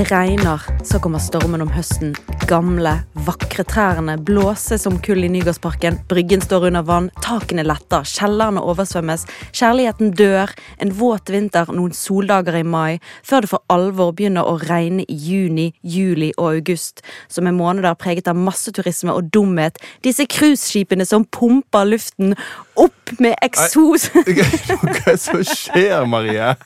Det regner, så kommer stormen om høsten. Gamle, vakre trærne blåser som kull i Nygårdsparken. Bryggen står under vann, takene letter, kjellerne oversvømmes. Kjærligheten dør, en våt vinter, noen soldager i mai, før det for alvor begynner å regne i juni, juli og august, som er måneder preget av masseturisme og dumhet. Disse cruiseskipene som pumper luften opp med eksos. Hva er det som skjer, Marie?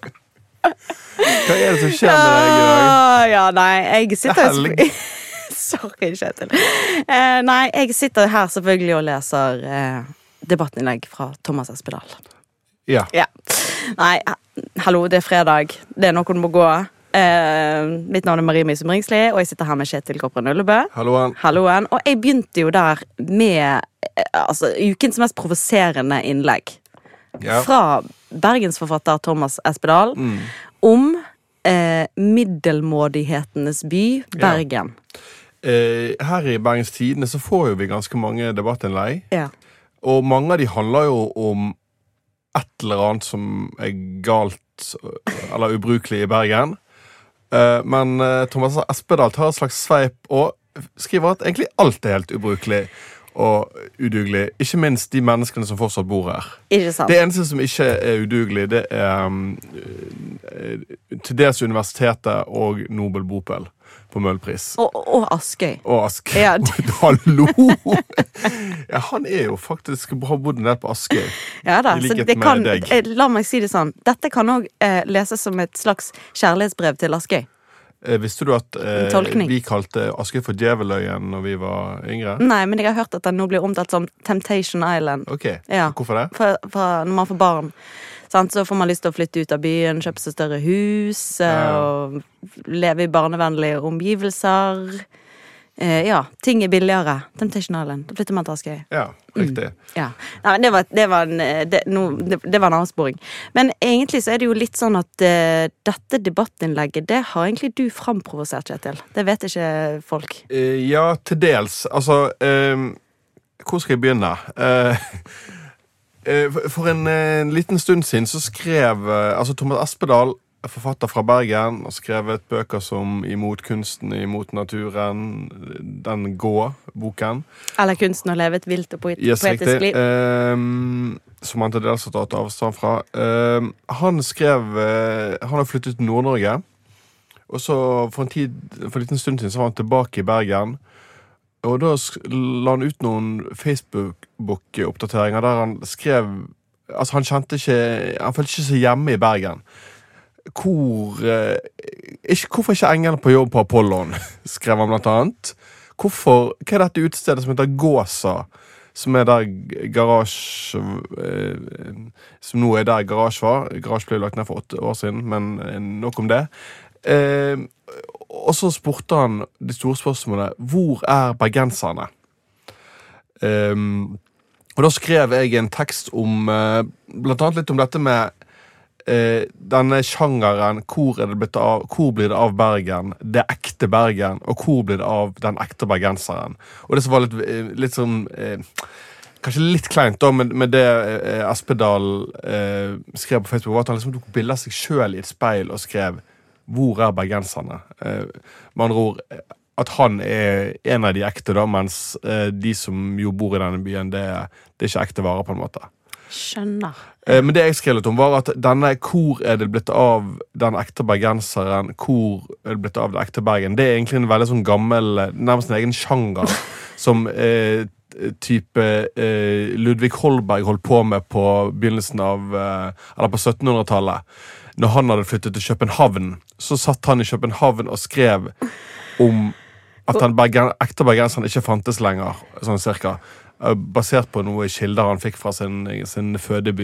Hva er det som skjer med deg i dag? Ja, nei, jeg sitter... Sorry, Kjetil. Nei, jeg sitter her selvfølgelig og leser debattinnlegg fra Thomas Espedal. Ja. Nei, hallo, det er fredag. Det er noe du må gå. Mitt navn er Marie Misum Ringsli, og jeg sitter her med Kjetil Kopren Ullebø. Halloen. Og jeg begynte jo der med ukens mest provoserende innlegg. Ja. Fra bergensforfatter Thomas Espedal om middelmådighetenes by, Bergen. Ja. Her i Bergens Tidende så får jo vi ganske mange debattinnlegg. Ja. Og mange av de handler jo om et eller annet som er galt eller ubrukelig i Bergen. Men Thomas Espedal tar et slags sveip og skriver at egentlig alt er helt ubrukelig og udugelig. Ikke minst de menneskene som fortsatt bor her. Ikke sant? Det eneste som ikke er udugelig, det er til dels universitetet og Nobel Bopel på Møllpris. Og Askøy. Og Askøy. Ja. Hallo! Ja, han er jo faktisk har bodd en del på Askøy. Ja da, I likhet så det kan, med deg. La meg si det sånn. Dette kan også leses som et slags kjærlighetsbrev til Askøy. Visste du at vi kalte Askøy for Djeveløyen når vi var yngre? Nei, men jeg har hørt at den nå blir omtalt som Temptation Island. Ok, ja. Hvorfor det? For når man får barn, sant, så får man lyst til å flytte ut av byen, kjøpe seg større hus, og leve i barnevennlige omgivelser. Ja, ting er billigere. Temptation Island, da flytter man til Askøy. Ja, riktig. Ja. Nei, men det var en avsporing. Men egentlig så er det jo litt sånn at dette debattinnlegget, det har egentlig du framprovosert, Kjetil. Det vet ikke folk. Ja, til dels. Altså, hvor skal jeg begynne? For en liten stund siden så skrev Thomas Espedal, forfatter fra Bergen, og skrevet bøker som Imot kunsten, Imot naturen, den Gå-boken. Eller Kunsten å leve et vilt og poetisk liv. Som han til dels har tatt avstand fra. Han har flyttet til Nord-Norge, og så for en liten stund siden så var han tilbake i Bergen, og da la han ut noen Facebook-oppdateringer der han skrev, han følte ikke så hjemme i Bergen. Hvorfor ikke engene på jobb på Apollon, skrev han blant annet. Hva er dette utstedet som heter Gåsa, som er der garasje som nå er der garasje var. Garasje ble lagt ned for 8 år siden, men nok om det. Og så spurte han det store spørsmålet: hvor er bergenserne? Og da skrev jeg en tekst om blant annet litt om dette med denne sjangeren, hvor blir det av Bergen, det ekte Bergen, og hvor blir det av den ekte bergenseren. Og det som var litt sånn kanskje litt kleint da, med det Espedal skrev på Facebook, var at han liksom tok bilder av seg selv i et speil og skrev: hvor er bergenserne? Med andre ord at han er en av de ekte da, mens de som jo bor i denne byen, det er ikke ekte varer på en måte. Skjønner. Men det jeg skrev litt om var at denne hvor er det blitt av den ekte bergenseren, hvor er det blitt av det ekte Bergen, det er egentlig en veldig sånn gammel, nærmest en egen sjanger som type Ludvig Holberg holdt på med på begynnelsen av, eller på 1700-tallet. Når han hadde flyttet til København, så satt han i København og skrev om at den ekte bergenseren ikke fantes lenger, sånn cirka. Basert på noen kilder han fikk fra sin fødeby.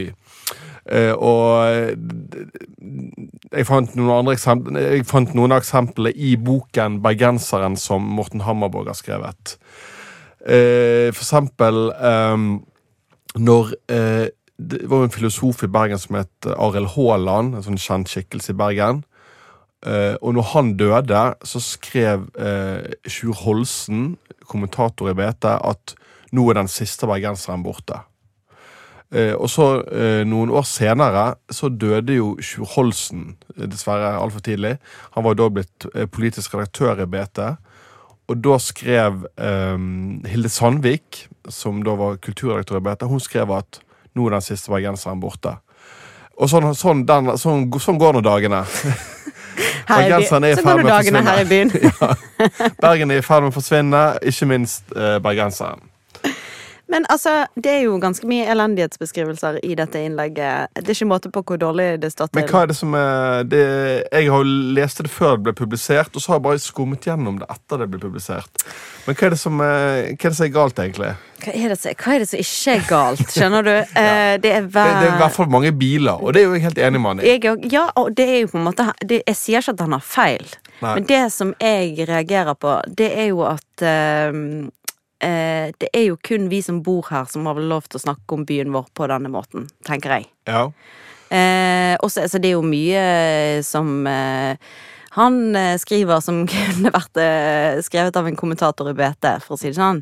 Og jeg fant noen eksempler i boken Bergenseren som Morten Hammerborg har skrevet. For eksempel når det var en filosof i Bergen som het Arild Haaland, en sånn kjent skikkelse i Bergen, og når han døde så skrev Sjur Holsen, kommentator i BT, at nå er den siste bergenseren borte. Og så noen år senere så døde jo Sjur Holsen, dessverre alt for tidlig. Han var jo da blitt politisk redaktør i BT. Og da skrev Hilde Sandvik, som da var kulturredaktør i BT, hun skrev at nå den siste bergenseren borte. Og sånn går nå dagene. Bergenseren er i ferd med å forsvinne. Her i byen. Ja. Bergen er i ferd med å forsvinne, ikke minst bergenseren. Men altså, det er jo ganske mye elendighetsbeskrivelser i dette innlegget. Det er ikke måte på hvor dårlig det står til. Men hva er det som jeg har jo lest det før det ble publisert, og så har jeg bare skummet gjennom det etter det ble publisert. Men hva er det som er galt, egentlig? Hva er det som ikke er galt, skjønner du? Det er i hvert fall mange biler, og det er jo jeg helt enig med han i. Ja, og det er jo på en måte jeg sier ikke at han har feil. Nei. Men det som jeg reagerer på, det er jo at det er jo kun vi som bor her som har vel lov til å snakke om byen vår på denne måten, tenker jeg. Ja. Også, altså det er jo mye som han skriver som kunne vært skrevet av en kommentator i BT, for å si det sånn.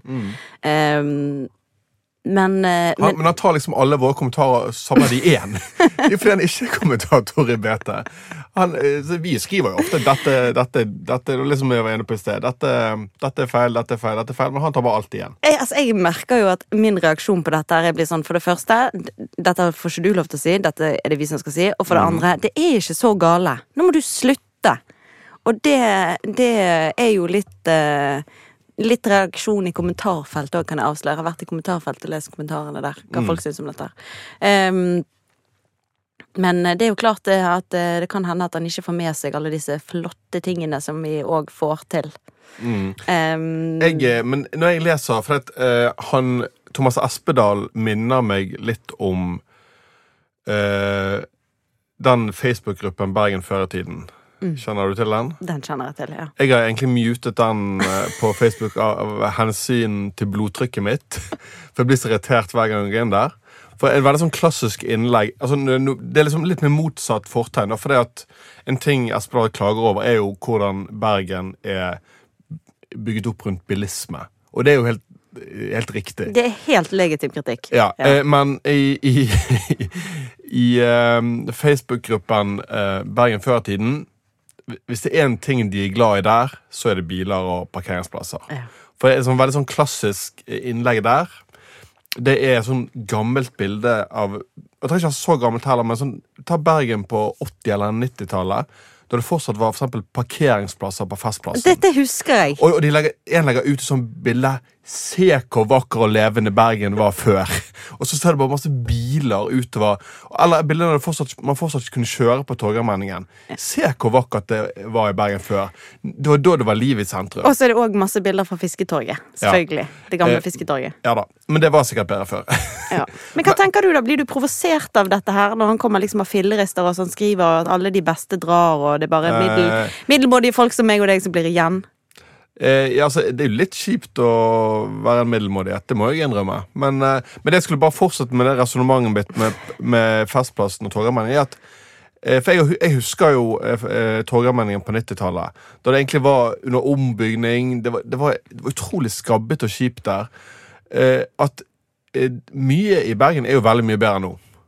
Men han tar liksom alle våre kommentarer samler de én. Det er fordi han ikke er kommentator i BT. Vi skriver jo ofte dette liksom jeg var inne på i sted. Dette er feil, men han tar bare alt igjen. Jeg merker jo at min reaksjon på dette blir sånn, for det første, dette får ikke du lov til å si, dette er det vi som skal si, og for det andre, det er ikke så gale. Nå må du slutte. Og det er jo litt reaksjon i kommentarfeltet også, kan jeg avsløre. Jeg har vært i kommentarfeltet og lest kommentarene der, hva folk synes om dette. Men det er jo klart at det kan hende at han ikke får med seg alle disse flotte tingene som vi også får til. Men når jeg leser, for at Thomas Espedal minner meg litt om den Facebook-gruppen Bergen før i tiden. Kjenner du til den? Den kjenner jeg til, ja. Jeg har egentlig mutet den på Facebook av hensyn til blodtrykket mitt. For jeg blir så irritert hver gang jeg går inn der. For det er veldig sånn klassisk innlegg. Altså, det er liksom litt med motsatt fortegn. For det at en ting Espedal klager over er jo hvordan Bergen er bygget opp rundt bilisme. Og det er jo helt riktig. Det er helt legitim kritikk. Ja. Men i Facebook-gruppen Bergen før i tiden, hvis det er en ting de er glad i der, så er det biler og parkeringsplasser. Ja. For det er et veldig sånn klassisk innlegg der. Det er et sånn gammelt bilde av, jeg tror ikke det er så gammelt heller, men sånn, ta Bergen på 80- eller 90-tallet, da det fortsatt var for eksempel parkeringsplasser på festplassen. Dette husker jeg. Og de legger ut sånn bilde, se hvor vakker og levende Bergen var før. Og så ser det bare masse biler utover. Eller bilder der man fortsatt kunne kjøre på Torgallmenningen. Se hvor vakkert det var i Bergen før. Det var da det var liv i sentrum. Og så er det også masse bilder fra Fisketorget, selvfølgelig. Ja. Det gamle Fisketorget. Ja da, men det var sikkert bedre før. Ja. Men hva tenker du da? Blir du provosert av dette her, når han kommer liksom av fillerister og sånn, skriver at alle de beste drar, og det er bare middelmådige folk som meg og deg som blir igjen? Altså, det er jo litt kjipt å være en middelmådighet, det må jeg innrømme. Men jeg skulle bare fortsette med det resonemanget mitt med festplassen og Torgallmenningen, er at for jeg husker jo Torgallmenningen på 90-tallet, da det egentlig var under ombygning, det var utrolig skabbet og kjipt der. At mye i Bergen er jo veldig mye bedre nå.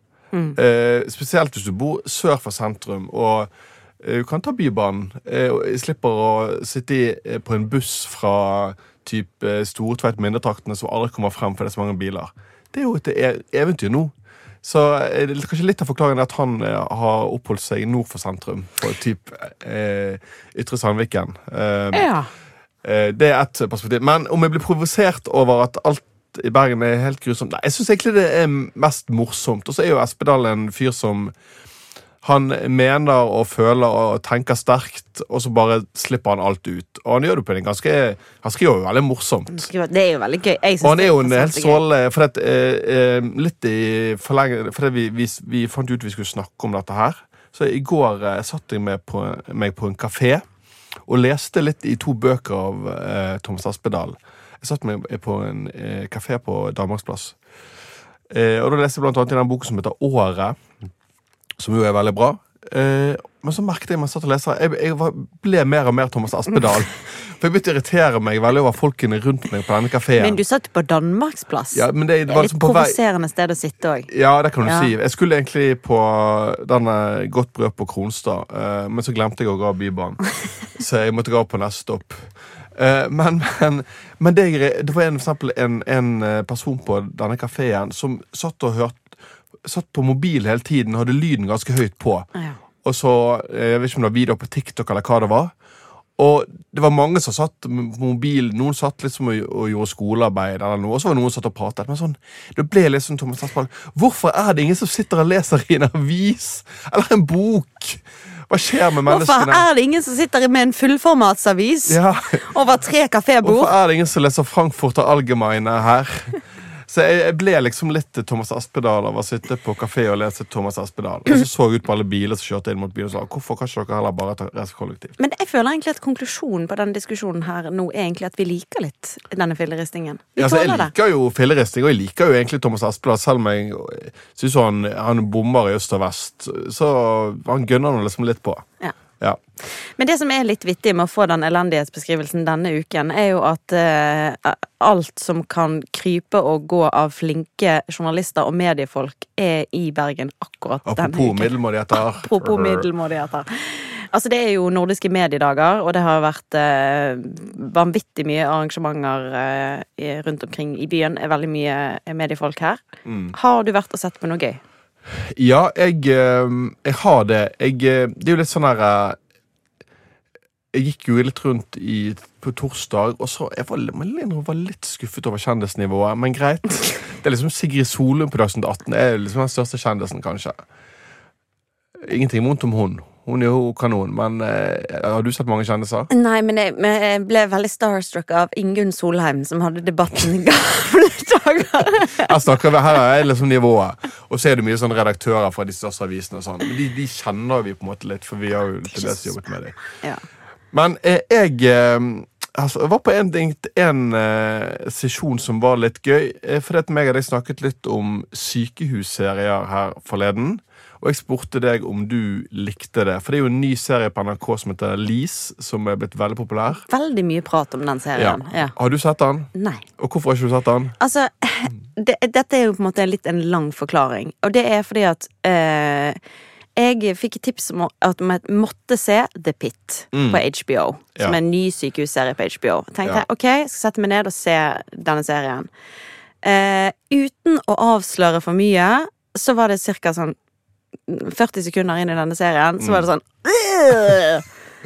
Spesielt hvis du bor sør for sentrum, og du kan ta Bybanen. Jeg slipper å sitte på en buss fra typ Stortveit Mindretraktene som aldri kommer frem for det er så mange biler. Det er jo et eventyr nå. Så kanskje litt av forklaringen er at han har oppholdt seg nord for sentrum, på typ Ytre Sandviken. Ja. Det er et perspektiv. Men om jeg blir provosert over at alt i Bergen er helt grusomt, nei, jeg synes egentlig det er mest morsomt. Og så er jo Espedal en fyr som han mener og føler og tenker sterkt, og så bare slipper han alt ut. Og han gjør det på en ganske, han skriver jo veldig morsomt. Det er jo veldig gøy. Og han er jo en helt såle, for litt i forlengelse, for vi fant ut vi skulle snakke om dette her. Så i går satt jeg meg på en kafé, og leste litt i 2 bøker av Thomas Espedal. Jeg satt meg på en kafé på Danmarksplass. Og da leste jeg blant annet i den boken som heter Året, som jo er veldig bra. Men så merket jeg, mens jeg satt og leser, ble mer og mer Thomas Aspedal. For jeg begynte å irritere meg veldig over folkene rundt meg på denne kaféen. Men du satt på Danmarksplass. Ja, men det var litt liksom på vei... provoserende sted å sitte også. Ja, det kan du si. Jeg skulle egentlig på denne Godt brød på Kronstad, men så glemte jeg å gå av Bybanen. Så jeg måtte gå på neste stopp. Men det var for eksempel en person på denne kaféen som satt på mobil hele tiden og hadde lyden ganske høyt på. Ja. Og så, jeg vet ikke om det var video på TikTok eller hva det var. Og det var mange som satt på mobil. Noen satt liksom og gjorde skolearbeid eller noe, og så var noen som satt og pratet. Men sånn, det ble liksom Thomas Aspedal. Hvorfor det ingen som sitter og leser i en avis? Eller en bok? Hva skjer med menneskene? Hvorfor det ingen som sitter med en fullformatsavis? Ja. Over 3 kafébord? Hvorfor det ingen som leser Frankfurter Allgemeine her? Så jeg ble liksom litt Thomas Aspedal av å sitte på kafé og lese Thomas Aspedal. Og så ut på alle biler som kjørte inn mot byen og sa, hvorfor kan ikke dere heller bare ta reise kollektivt? Men jeg føler egentlig at konklusjonen på denne diskusjonen her nå egentlig at vi liker litt denne filleristingen. Ja, altså, jeg liker jo filleristing, og jeg liker jo egentlig Thomas Aspedal, selv om jeg synes han bomber i øst og vest. Så han gønner noe liksom litt på. Ja. Ja. Men det som litt vittig med å få den elendighetsbeskrivelsen denne uken, jo at alt som kan krype og gå av flinke journalister og mediefolk i Bergen akkurat denne uken. Apropos middelmådigheter. Apropos middelmådigheter. Altså det jo nordiske mediedager, og det har vært vanvittig mye arrangementer rundt omkring i byen. Veldig mye mediefolk her. Har du vært og sett på noe gøy? Ja, jeg har det. Det jo litt sånn her jeg gikk jo litt rundt på torsdag, og så jeg var litt skuffet over kjendisnivået, men greit. Det liksom Sigrid Solund på Dagsnytt 18 liksom den største kjendisen, kanskje. Ingenting vondt om hun. Hun jo kanon, men har du sett mange kjendiser? Nei, men jeg ble veldig starstruck av Ingunn Solheim, som hadde debatten i gamle dager. Jeg snakker her liksom nivået, og så det mye sånne redaktører fra de største avisene og sånn. Men de kjenner vi på en måte litt, for vi har jo til dels jobbet med dem. Ja. Men jeg var på en sesjon som var litt gøy, fordi at meg og deg snakket litt om sykehusserier her forleden. Og jeg spurte deg om du likte det. For det jo en ny serie på NRK som heter Lise, som blitt veldig populær. Veldig mye prat om den serien. Ja. Har du sett den? Nei. Og hvorfor har ikke du sett den? Altså, dette jo på en måte litt en lang forklaring. Og det fordi at jeg fikk tips om at jeg måtte se The Pit på HBO, som en ny sykehusserie på HBO. Tenkte jeg, ok, jeg skal sette meg ned og se denne serien. Uten å avsløre for mye, så var det cirka sånn 40 sekunder inn i denne serien, så var det sånn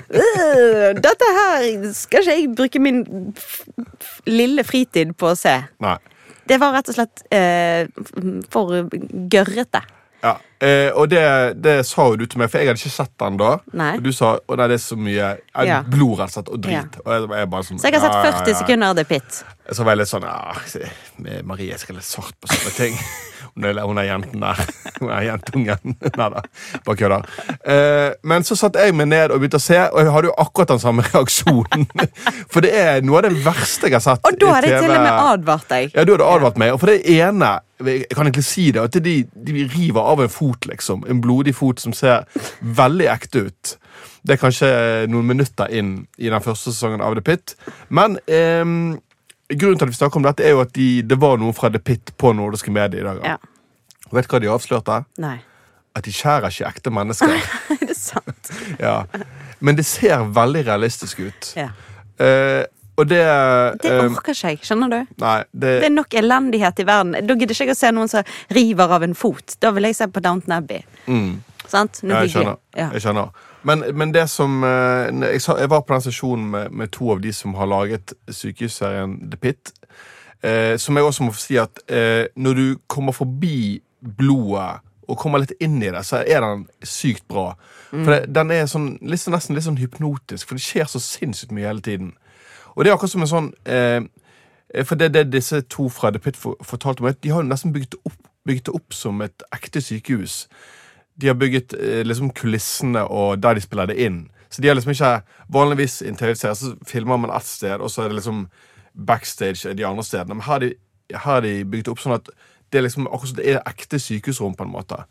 dette her skal ikke jeg bruke min lille fritid på å se. Nei. Det var rett og slett for gørrete. Ja, og det sa jo du til meg, for jeg hadde ikke sett den da. Nei. Og du sa, og det så mye blod rett og slett, og drit. Ja. Og jeg bare sånn, så jeg har sett 40 sekunder av The Pit. Så var jeg litt sånn, Marie skal litt svart på sånne ting. Hun jenten der. Hun jentungen. Neida, bare kødder. Men så satt jeg meg ned og begynte å se, og jeg hadde jo akkurat den samme reaksjonen. For det noe av det verste jeg har sett. Og da hadde jeg til og med advart deg. Ja, du hadde advart meg. Og for det ene, jeg kan egentlig si det, at de river av en fot, liksom. En blodig fot som ser veldig ekte ut. Det kanskje noen minutter inn i den første sesongen av The Pit. Men grunnen til at vi snakker om dette jo at det var noe fra The Pit på nordiske medier i dag. Ja. Og vet du hva de avslørte? Nei. At de skjærer ikke ekte mennesker. Det sant? Ja. Men det ser veldig realistisk ut. Ja. Og det orker ikke jeg, skjønner du? Nei, det nok elendighet i verden. Da gidder ikke jeg å se noen som river av en fot. Da vil jeg se på Downton Abbey. Sant? Jeg skjønner. Men det som jeg var på den sesjonen med to av de som har laget sykehusserien The Pit, som jeg også må si at når du kommer forbi blodet og kommer litt inn i det, så den sykt bra. For den sånn, nesten litt sånn hypnotisk, for det skjer så sinnssykt mye hele tiden. Og det akkurat som en sånn for det disse to fra The Pit fortalte om, de har jo nesten bygget det opp som et ekte sykehus. De har bygget liksom kulissene og der de spiller det inn. Så de har liksom ikke vanligvis i en TV-serie, så filmer man et sted, og så det liksom backstage de andre stedene. Men her har de bygget opp sånn at det liksom akkurat det ekte sykehusrom på en måte.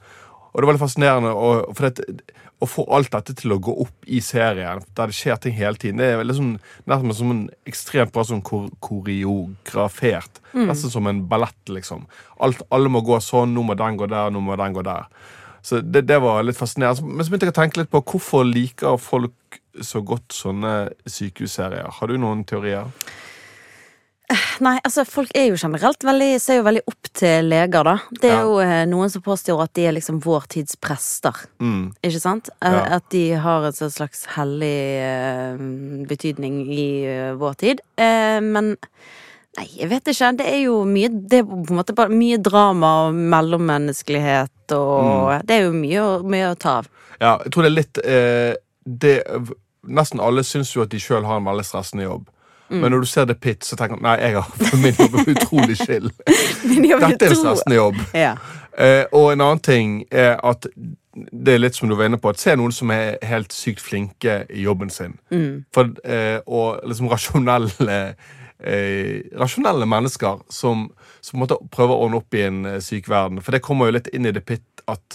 Og det var litt fascinerende å få alt dette til å gå opp i serien, der det skjer ting hele tiden. Det er veldig sånn, nesten som en ekstremt bra sånn koreografert. Nesten som en ballett, liksom. Alle må gå sånn, nå må den gå der, nå må den gå der. Så det var litt fascinerende. Men så begynte jeg å tenke litt på hvorfor liker folk så godt sånne sykehusserier. Har du noen teorier? Nei, altså folk er jo generelt ser jo veldig opp til leger da. Det er jo noen som påstår at de er liksom vår tids prester. Ikke sant? At de har en slags hellig betydning i vår tid. Men nei, jeg vet ikke. Det er jo mye, det er på en måte bare mye drama og mellommenneskelighet, og det er jo mye å ta av. Ja, jeg tror det er litt nesten alle synes jo at de selv har en veldig stressende jobb. Men når du ser The Pit, så tenker du, nei, jeg har for min jobb utrolig chill. Dette er en stressende jobb. Ja. Og en annen ting er at det er litt som du var inne på, at se noen som er helt sykt flinke i jobben sin. Og liksom rasjonelle mennesker som måtte prøve å ordne opp i en syk verden. For det kommer jo litt inn i The Pit at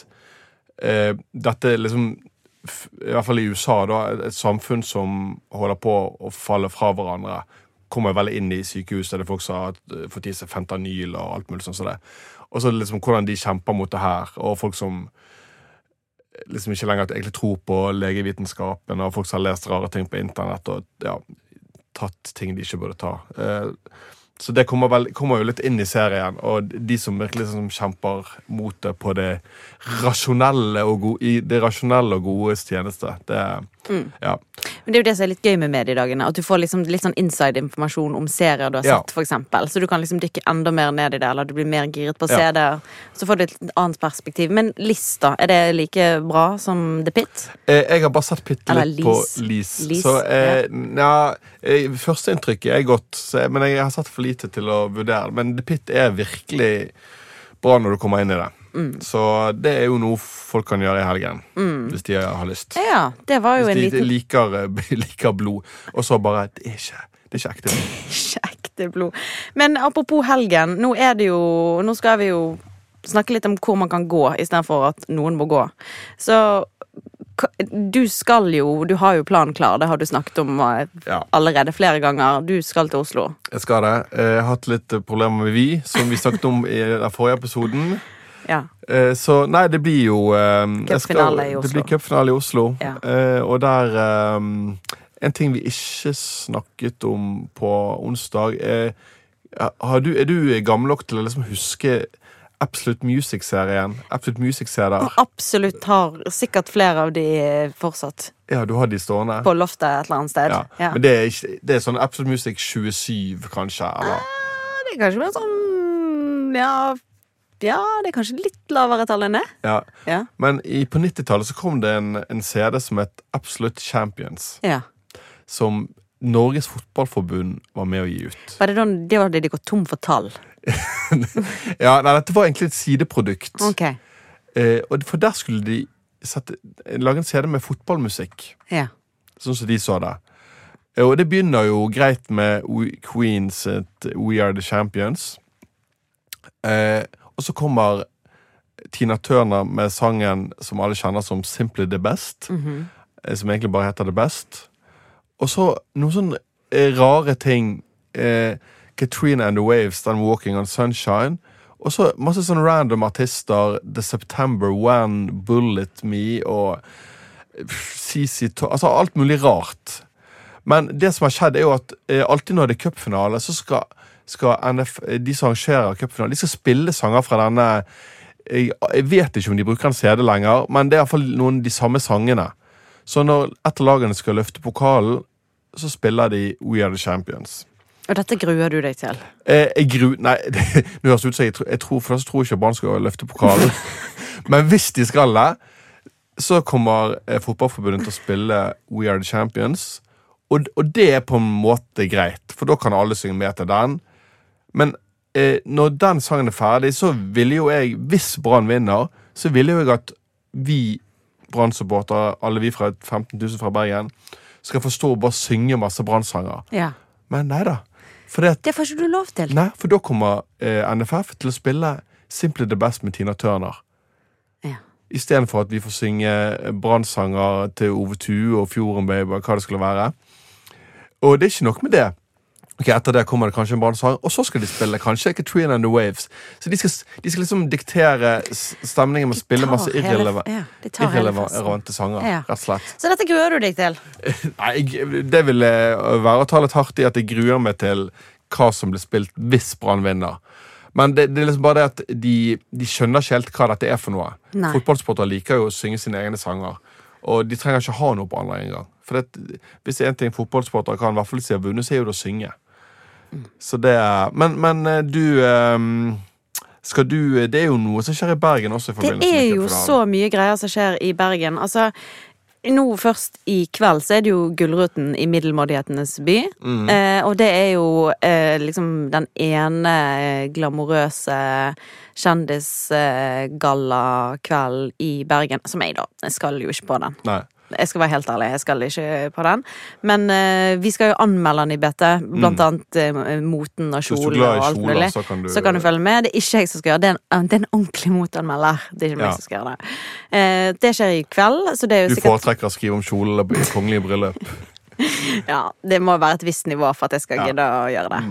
dette liksom, i hvert fall i USA da, et samfunn som holder på å falle fra hverandre, kommer veldig inn i sykehus, der det folk som har fått i seg fentanyl og alt mulig sånn som det. Og så liksom hvordan de kjemper mot det her, og folk som liksom ikke lenger egentlig tror på legevitenskapen, og folk som har lest rare ting på internett, og ja, tatt ting de ikke burde ta. Så det kommer jo litt inn i serien, og de som virkelig som kjemper mot det på det rasjonelle og godes tjeneste. Ja. Men det er jo det som er litt gøy med mediedagene, at du får liksom litt sånn inside-informasjon om serier du har sett, for eksempel. Så du kan liksom dykke enda mer ned i det, eller du blir mer giret på å se det. Så får du et annet perspektiv. Men Liss da, er det like bra som The Pit? Jeg har bare sett litt på Liss. Så første inntrykket er godt, men jeg har sett for lite til å vurdere. Men The Pit er virkelig bra når du kommer inn i det. Så det er jo noe folk kan gjøre i helgen, hvis de har lyst. Ja, det var jo hvis de liker blod. Og så bare, det er ikke ekte blod. Ikke ekte blod. Men apropos helgen, nå skal vi jo snakke litt om hvor man kan gå, i stedet for at noen må gå. Så du har jo planen klar, det har du snakket om allerede flere ganger. Du skal til Oslo. Jeg skal det. Jeg har hatt litt problemer med som vi snakket om i den forrige episoden. Ja. Så nei, det blir jo cupfinale i Oslo. Det blir cupfinale i Oslo. Og der en ting vi ikke snakket om på onsdag er du gammel nok til å liksom huske Absolute Music-serien? Absolute Music-serier? Absolutt, har sikkert flere av de fortsatt. Ja, du har de stående. På loftet et eller annet sted. Ja. Men det er sånn Absolute Music 27, kanskje? Eller? Det er kanskje mer sånn Ja, det er kanskje litt lavere tall enn det. Ja. Men på 90-tallet så kom det en CD som het Absolute Champions. Ja. Som Norges Fotballforbund var med å gi ut. Var det var det de gått tom for tall? Ja, nei, dette var egentlig et sideprodukt. Ok. For der skulle de lage en CD med fotballmusikk. Ja. Sånn som de så det. Og det begynner jo greit med Queens We Are The Champions. Og så kommer Tina Turner med sangen som alle kjenner som Simply The Best, som egentlig bare heter The Best. Og så noen sånne rare ting, Katrina and the Waves, den Walking on Sunshine, og så masse sånne random artister, The September One, Bullet Me, og CC Top, altså alt mulig rart. Men det som har skjedd er jo at alltid når det er cupfinale, så skal de som arrangerer cupfinalen, de skal spille sanger fra denne. Jeg vet ikke om de bruker en CD lenger, men det er i hvert fall noen av de samme sangene. Så når et av lagene skal løfte pokalen, så spiller de We Are The Champions. Og dette gruer du deg til? Nei, det høres ut som jeg tror ikke Brann skal løfte pokalen. Men hvis de skal det, så kommer fotballforbundet til å spille We Are The Champions. Og det er på en måte greit, for da kan alle synge med til den. Men når den sangen er ferdig, så ville jo jeg, hvis Brann vinner, så ville jo jeg at vi Brann-supportere, alle vi fra 15 000 fra Bergen, skal forstå å bare synge masse Brann-sanger. Ja. Men nei da. Det får ikke du lov til. Nei, for da kommer NFF til å spille Simply The Best med Tina Turner. Ja. I stedet for at vi får synge brandsanger til Ove Tue og Fjorden Baby, hva det skulle være. Og det ikke nok med det. Ok, etter det kommer det kanskje en brannsang, og så skal de spille kanskje Katrina and the Waves. Så de skal liksom diktere stemningen med å spille masse irrelevante sanger, rett og slett. Så dette gruer du deg til? Nei, det vil være å ta litt hardt I at jeg gruer meg til hva som blir spilt hvis Brann vinner. Men det liksom bare det at de skjønner ikke helt hva dette for noe. Fotballsportere liker jo å synge sine egne sanger, og de trenger ikke ha noe på andre en gang. For hvis det en ting fotballsportere kan I hvert fall si å vunne, så jo det å synge. Så det men du det jo noe som skjer I Bergen også I forbindelse med Det jo så mye greier som skjer I Bergen. Altså, nå først I kveld så det jo Gullruten I middelmådighetenes by. Og det jo liksom den ene glamorøse kjendisgalla-kveld I Bergen, som jeg da. Jeg skal jo ikke på den. Nei. Jeg skal være helt ærlig, jeg skal ikke på den. Men vi skal jo anmelde den I BT, blant annet moten og kjolen og alt mulig. Så kan du følge med. Det ikke jeg som skal gjøre det. Det en ordentlig motanmelder. Det ikke meg som skal gjøre det. Det skjer I kveld, så det jo sikkert... Du foretrekker å skrive om kjolen I kongelige bryllup. Ja, det må være et visst nivå for at jeg skal gidde å gjøre det.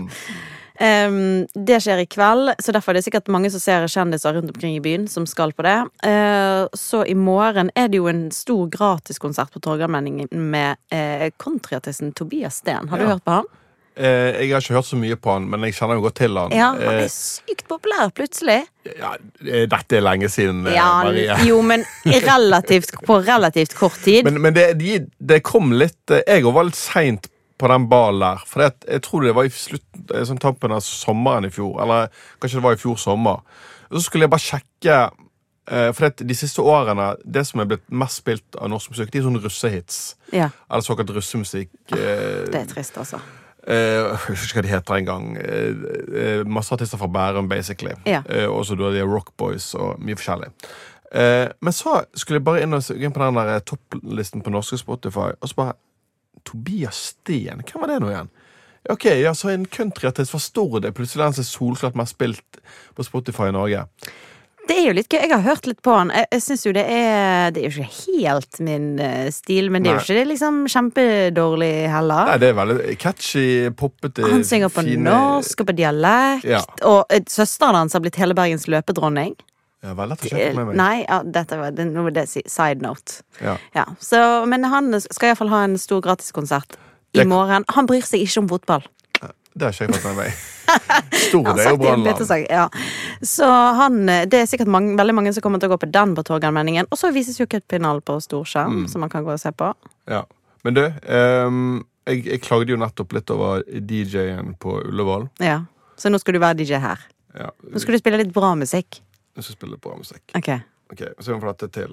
Det skjer I kveld, så derfor det sikkert mange som ser kjendiser rundt omkring I byen som skal på det. Så I morgen det jo en stor gratiskonsert på Torgallmenningen med countryartisten Tobias Sten. Har du hørt på han? Jeg har ikke hørt så mye på han, men jeg kjenner jo godt til han. Ja, han sykt populær plutselig. Ja, dette lenge siden, Marie. Jo, men på relativt kort tid. Men det kom litt, jeg var litt sent på den ballen der, for jeg tror det var I sånn tampen av sommeren I fjor, eller kanskje det var I fjor sommer. Og så skulle jeg bare sjekke, for de siste årene, det som blitt mest spilt av norsk musikk, det sånn russehits. Ja. Eller såkalt russemusikk. Det trist, altså. Jeg husker ikke hva de heter en gang. Masse artister fra Bærum, basically. Ja. Også da de Rock Boys og mye forskjellig. Men så skulle jeg bare inn på den der topplisten på norske Spotify, og så bare Tobias Sten, hvem var det nå igjen? Ok, ja, så en countryartist forstår det. Plutselig den som solklart mer spilt på Spotify I Norge. Det jo litt gøy, jeg har hørt litt på han. Jeg synes jo det jo ikke helt min stil, men det jo ikke liksom kjempedårlig heller. Nei, det veldig catchy, poppete, han synger på norsk og på dialekt, og søsteren hans har blitt hele Bergens løpedronning. Ja, vel, dette skjer med meg. Nei, ja, dette var side note. Ja. Så, men han skal I hvert fall ha en stor gratiskonsert I morgen. Han bryr seg ikke om fotball. Det har ikke jeg fått med meg. Stor, det jo Brannland. Ja. Så det sikkert veldig mange som kommer til å gå på den på Torgallmenningen. Og så vises jo cupfinalen på storskjerm, som man kan gå og se på. Ja. Men du, jeg klagde jo nettopp litt over DJ-en på Ullevål. Ja, så nå skal du være DJ her. Ja. Nå skal du spille litt bra musikk. Jeg skal spille bra musikk. Ok, så vi får dette til.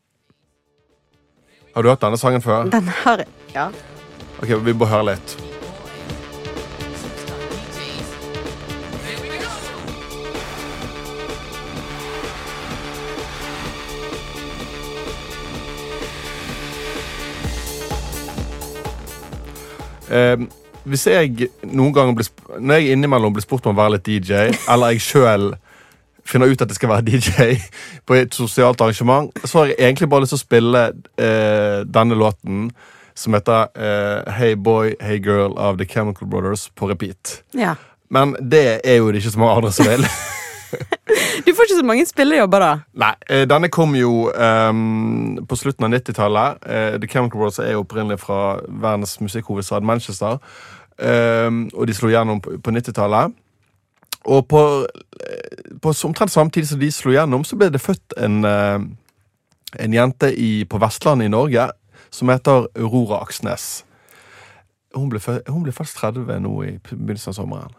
Har du hørt denne sangen før? Den har jeg, ja. Ok, vi må høre litt. Hvis jeg noen gang når jeg innimellom blir spurt om å være litt DJ, eller jeg selv finner ut at det skal være DJ på et sosialt arrangement, så har jeg egentlig bare lyst til å spille denne låten som heter Hey Boy, Hey Girl av The Chemical Brothers på repeat. Ja. Men det jo det ikke så mange andre som vil. Du får ikke så mange spillejobber da? Nei, denne kom jo på slutten av 90-tallet. The Chemical Brothers jo opprinnelig fra verdens musikkhovedstad Manchester, og de slo gjennom på 90-tallet. Og på omtrent samtidig som de slo gjennom, så ble det født en jente på Vestlandet I Norge, som heter Aurora Aksnes. Hun ble faktisk 30 nå I begynnelsen av sommeren.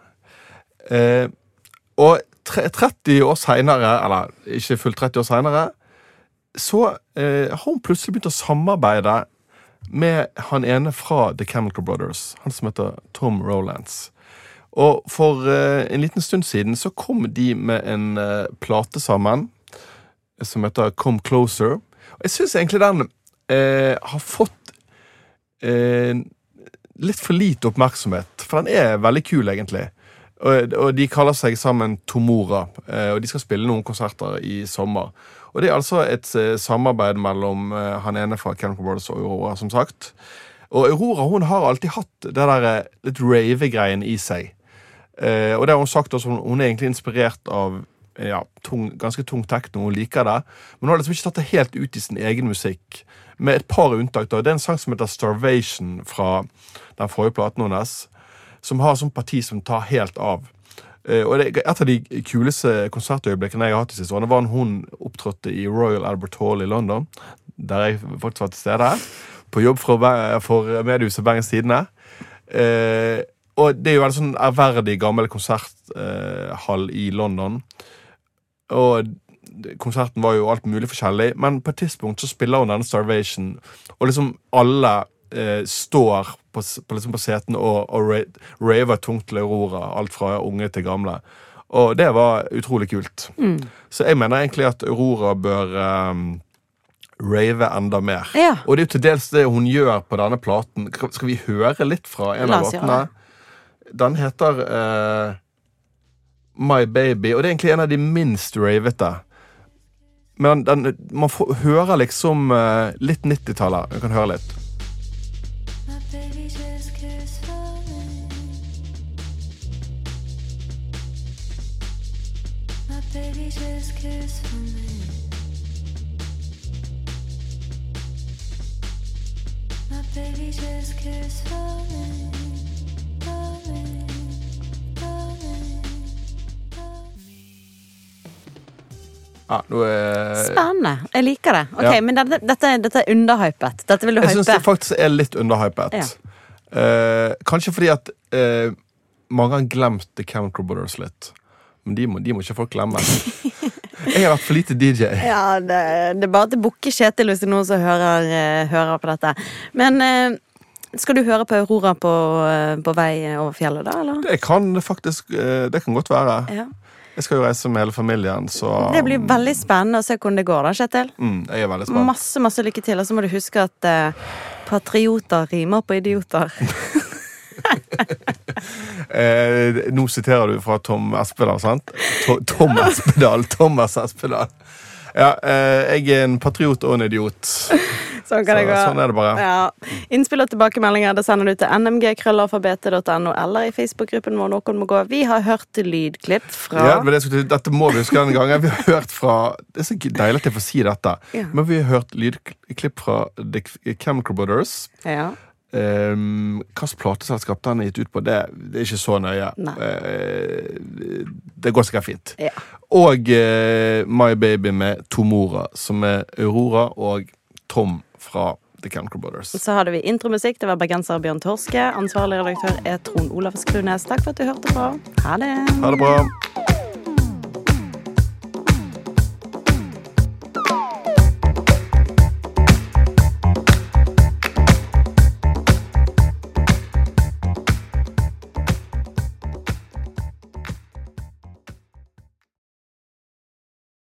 Og 30 år senere, eller ikke fullt 30 år senere, så har hun plutselig begynt å samarbeide med han ene fra The Chemical Brothers, han som heter Tom Rowlands. Og for en liten stund siden så kom de med en plate sammen som heter Come Closer. Og jeg synes egentlig den har fått litt for lite oppmerksomhet, for den veldig kul egentlig. Og de kaller seg sammen Tomora, og de skal spille noen konserter i sommer. Og det altså et samarbeid mellom han ene fra Chemical Brothers og Aurora, som sagt. Og Aurora, hun har alltid hatt det der litt rave-greien i seg. Og det har hun sagt også, hun egentlig inspirert av ganske tung techno, hun liker det. Men hun har liksom ikke tatt det helt ut i sin egen musikk, med et par unntak. Det er en sang som heter Starvation fra den forrige platen hennes, som har sånn parti som tar helt av. Og det et av de kuleste konsertøyeblikkene jeg har hatt i siste årene var når hun opptrådte i Royal Albert Hall i London, der jeg faktisk var til stede, på jobb for mediehuset Bergens Tidende. Og det er jo en sånn ærverdig gammel konserthall i London, og konserten var jo alt mulig forskjellig, men på et tidspunkt så spiller hun denne Starvation, og liksom alle står på seten og raver tungt til Aurora, alt fra unge til gamle. Og det var utrolig kult. Så jeg mener egentlig at Aurora bør rave enda mer. Ja. Og det er jo til dels det hun gjør på denne platen. Skal vi høre litt fra en av låtene? Den heter My Baby, og det er egentlig en av de minst ravete. Men man hører liksom litt 90-tallet. Jeg kan høre litt. Spennende. Jeg liker det. Ok, ja. Men dette er underhypet. Dette vil du hype. Jeg synes det faktisk er litt underhypet. Ja. Kanskje fordi at mange har glemt The Chemical Brothers litt. Men de må ikke folk glemme. Jeg har vært for lite DJ. Ja, det er bare til bukke Kjetil hvis det er noen som hører på dette. Men skal du høre på Aurora på vei over fjellet da, eller? Det kan godt være. Ja. Jeg skal jo reise med hele familien, så... Det blir veldig spennende å se hvordan det går da, Kjetil. Jeg er veldig spennende. Masse lykke til, og så må du huske at patrioter rimer på idioter. Nå siterer du fra Tom Espedal, sant? Thomas Espedal. Ja, jeg er en patriot og en idiot. Sånn kan det gå. Sånn er det bare. Ja. Innspill og tilbakemeldinger, det sender du til nmg.krøllalfabetet.no eller i Facebook-gruppen vår Noen må gå. Vi har hørt lydklipp fra... Ja, men dette må vi huske denne gangen. Vi har hørt fra... Det er så deilig at jeg får si dette. Ja. Men vi har hørt lydklipp fra The Chemical Brothers. Ja. Hvilket plateselskap den er gitt ut på, det er ikke så nøye. Det går sikkert fint. Ja. Og My Baby med Tomora, som er Aurora og Tom fra The Chemical Brothers. Så hadde vi intromusikk, det var bergenser Bjørn Torske. Ansvarlig redaktør er Trond Olav Skrunes. Takk for at du hørte på. Ha det. Ha det bra.